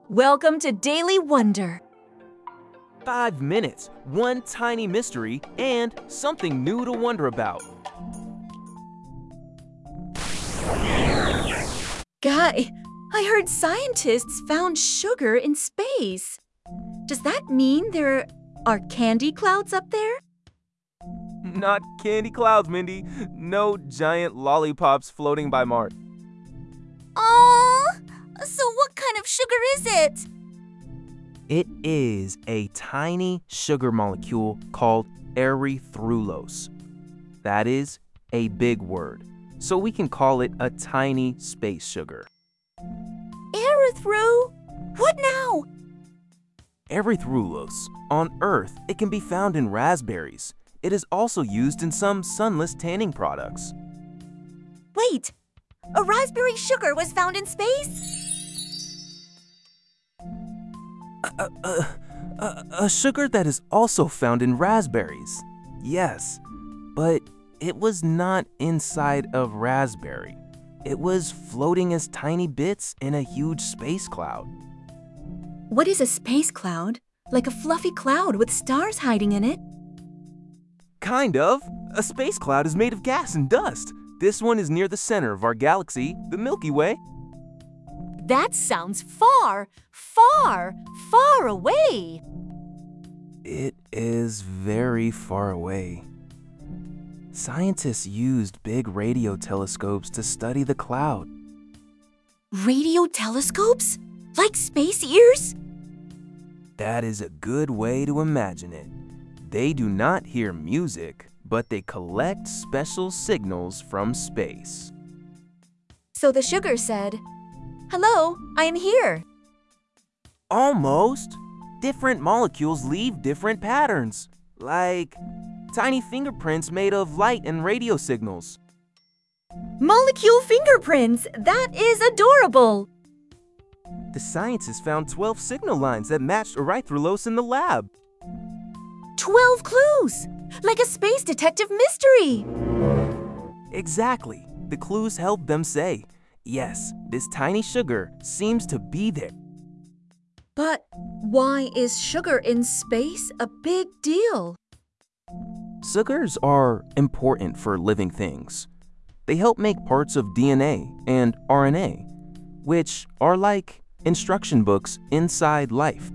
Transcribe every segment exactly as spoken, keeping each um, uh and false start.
Welcome to Daily Wonder. Five minutes, one tiny mystery, and something new to wonder about. Guy, I heard scientists found sugar in space. Does that mean there are candy clouds up there? Not candy clouds, Mindy. No giant lollipops floating by Mars. Oh, so what kind of sugar is it? It is a tiny sugar molecule called erythrulose. That is a big word, so we can call it a tiny space sugar. Erythru? What now? Erythrulose. On Earth, it can be found in raspberries. It is also used in some sunless tanning products. Wait, a raspberry sugar was found in space? A, a, a, a sugar that is also found in raspberries. Yes, but it was not inside of raspberry. It was floating as tiny bits in a huge space cloud. What is a space cloud? Like a fluffy cloud with stars hiding in it? Kind of. A space cloud is made of gas and dust. This one is near the center of our galaxy, the Milky Way. That sounds far, far, far away. It is very far away. Scientists used big radio telescopes to study the cloud. Radio telescopes? Like space ears? That is a good way to imagine it. They do not hear music, but they collect special signals from space. So the sugar said, "Hello, I am here." Almost. Different molecules leave different patterns, like tiny fingerprints made of light and radio signals. Molecule fingerprints! That is adorable! The scientists found twelve signal lines that matched erythrulose in the lab. Twelve clues! Like a space detective mystery! Exactly. The clues helped them say, yes, this tiny sugar seems to be there. But why is sugar in space a big deal? Sugars are important for living things. They help make parts of D N A and R N A, which are like instruction books inside life.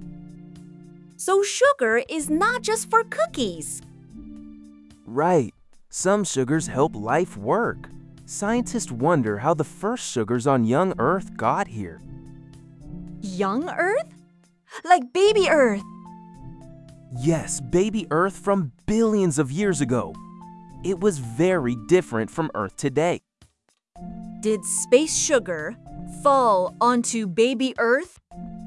So sugar is not just for cookies. Right. Some sugars help life work. Scientists wonder how the first sugars on young Earth got here. Young Earth? Like baby Earth? Yes, baby Earth from billions of years ago. It was very different from Earth today. Did space sugar fall onto baby Earth?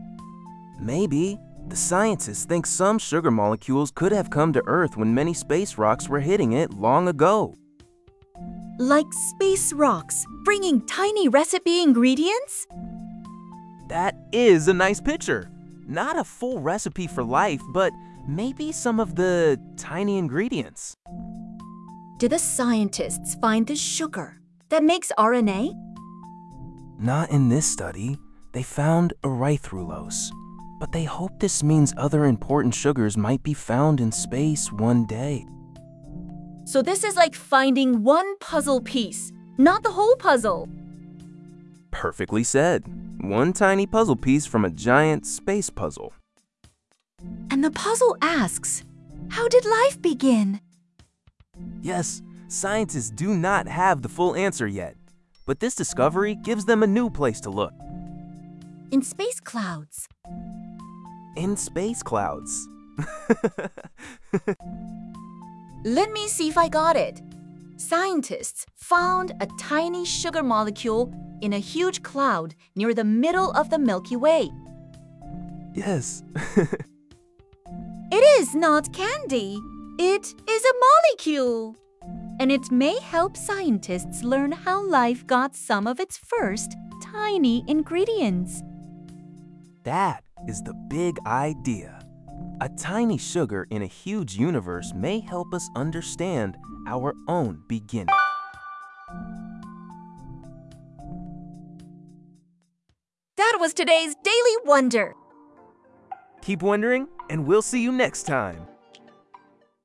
Maybe. The scientists think some sugar molecules could have come to Earth when many space rocks were hitting it long ago. Like space rocks, bringing tiny recipe ingredients? That is a nice picture. Not a full recipe for life, but maybe some of the tiny ingredients. Did the scientists find the sugar that makes R N A? Not in this study. They found erythrulose, but they hope this means other important sugars might be found in space one day. So this is like finding one puzzle piece, not the whole puzzle. Perfectly said. One tiny puzzle piece from a giant space puzzle. And the puzzle asks, how did life begin? Yes, scientists do not have the full answer yet, but this discovery gives them a new place to look. In space clouds. In space clouds. Let me see if I got it. Scientists found a tiny sugar molecule in a huge cloud near the middle of the Milky Way. Yes. It is not candy. It is a molecule. And it may help scientists learn how life got some of its first tiny ingredients. That is the big idea. A tiny sugar in a huge universe may help us understand our own beginning. That That was today's Daily Wonder. Keep wondering, and we'll see you next time.